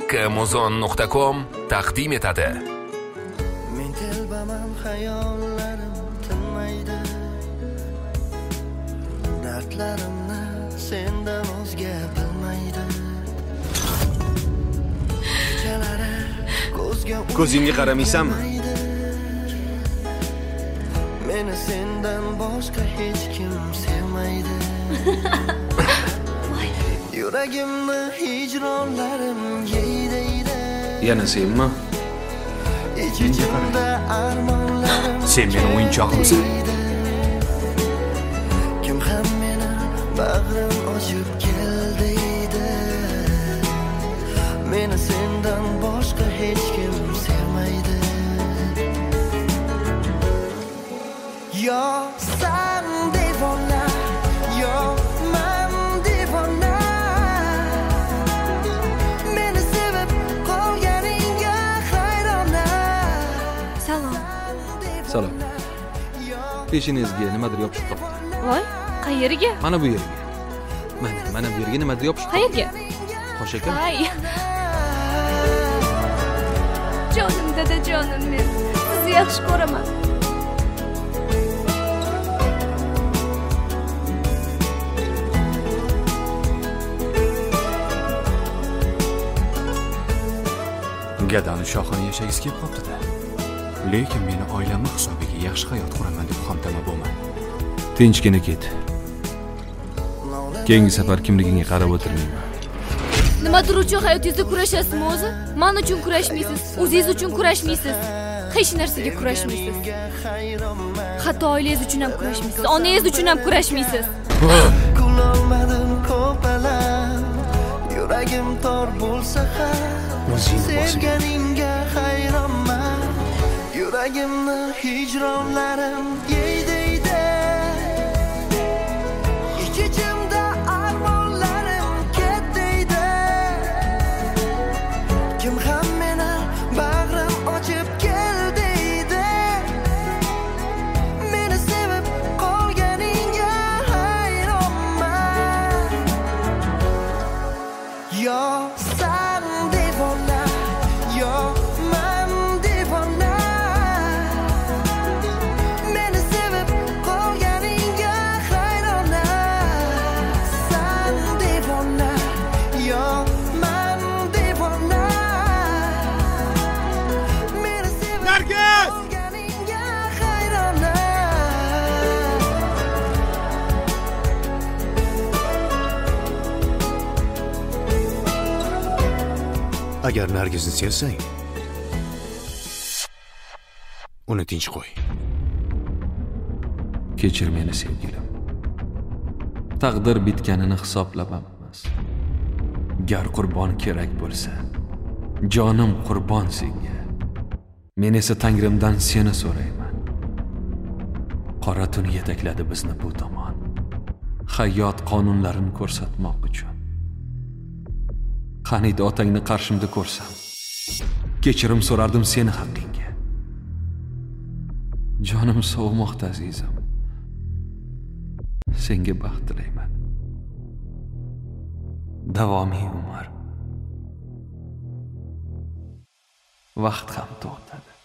Amazon.com taqdim etadi. Men telbaman, hayollarim tinmaydi. Dardlarimni sendan o'zga bilmaydi. Kechalari ko'zga Ko'zingga qaramaysanmi? Meni sendan boshqa hech kim sevmaydi. Yuragimni hijronlarim yeydaydi. Yana senmi? Ichimda armonlarim. Sen meni o'yinchoqimsan. Kim ham meni bag'rim ochib keldiydi. Meni sendan boshqa hech kim sevmaydi. Yo sen devona, yo men devona. Meni sevib qolganingga hayrona. Salom. Peshingizga nimadir yopishib qolibdi. Voy, qayerga? Mana bu yerga. Mana bu yerga nimadir yopishib qolibdi. Qayerga? Qo'shakam. Ay. Jonim dadajonim men. Sizni yaxshi ko'raman. Gadani shohona yashagisi kelib qopti-da. Lekin meni oilamni hisobiga yaxshi hayot quraman deb xomtama bo'lma. Tinchgina ket. Keyingi safar kimligingga qarab o'tirmayman. Nimadir uchun hayotingizda kurashasizmi o'zi? Men uchun kurashmaysiz, o'zingiz uchun kurashmaysiz. Hech narsaga kurashmaysiz. Hatto oilangiz uchun ham kurashmaysiz, onangiz uchun ham kurashmaysiz. Kulolmadim ko'palam. Yuragim tor bo'lsa ham sevganingga hayronman. Yuragimni hijronlarim yeydaydi. Ichimda armonlarim ketdiydi. Kim ham meni bag'rim ochib keldiydi. Meni sevib qolganingga hayronman. Yo sen devona, yo men devona. Meni sevib qolganingga hayrona. Sen devona, yo men devona. Meni sevib qolganingga hayrona. Agar Nargizni sevsang, uni tinch qo'y. Kechir meni sevgilim. Taqdir bitganini hisoblab emas. Gar qurbon kerak bo'lsa, jonim qurbon senga. Men esa Tangrimdan seni so'rayman. Qora tun yetakladi bizni bu tomon. Hayot qonunlarini ko'rsatmoq uchun. Qaniydi otangni qarshimda ko'rsam, kechirim so'rardim seni haqqingga. Jonim sovmoqda azizim. Senga baxt tilayman. Davomiy umr. Vaqt ham to'xtadi.